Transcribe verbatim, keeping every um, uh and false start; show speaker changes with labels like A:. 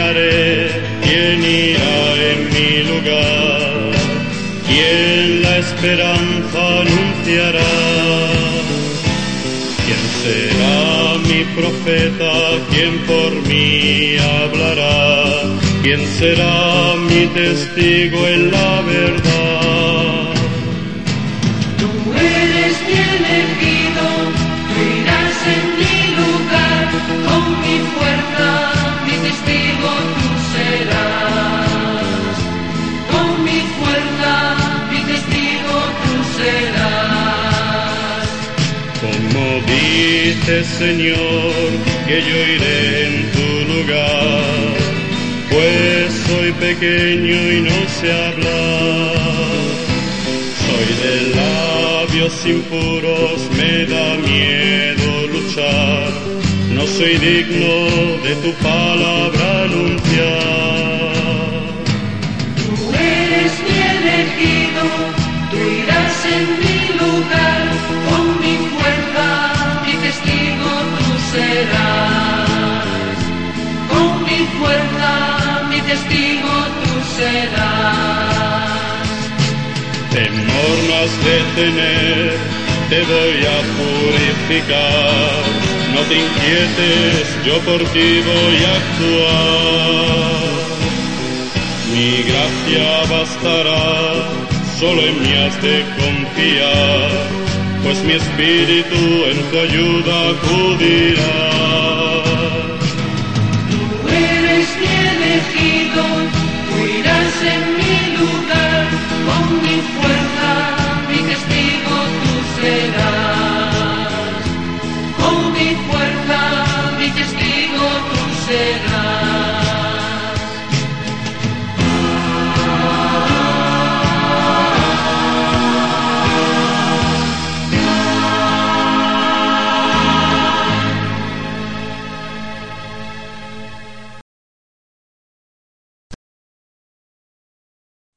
A: haré? ¿Quién irá en mi lugar? ¿Quién la esperanza anunciará? ¿Quién será mi profeta? ¿Quién por mí hablará? ¿Quién será mi testigo en la verdad?
B: Tú eres mi elegido, tú irás en mi lugar, con mi fuerza, mi testigo tú serás. Con mi fuerza, mi testigo tú serás.
A: Como dices, Señor, que yo iré en tu lugar, pues soy pequeño y no sé hablar. Soy de labios impuros, me da miedo luchar. No soy digno de tu palabra anunciar.
B: Tú eres mi elegido, tú irás en mi lugar, con mi fuerza, mi testigo tú serás. Con mi fuerza, mi testigo tú serás.
A: Temor no has de tener, te voy a purificar. No te inquietes, yo por ti voy a actuar. Mi gracia bastará, solo en mí has de confiar, pues mi espíritu en tu ayuda acudirá.
B: Tú eres mi elegido, tú irás en mi lugar, con mi fuerza, mi testigo tú serás. Con mi fuerza, mi testigo tú serás.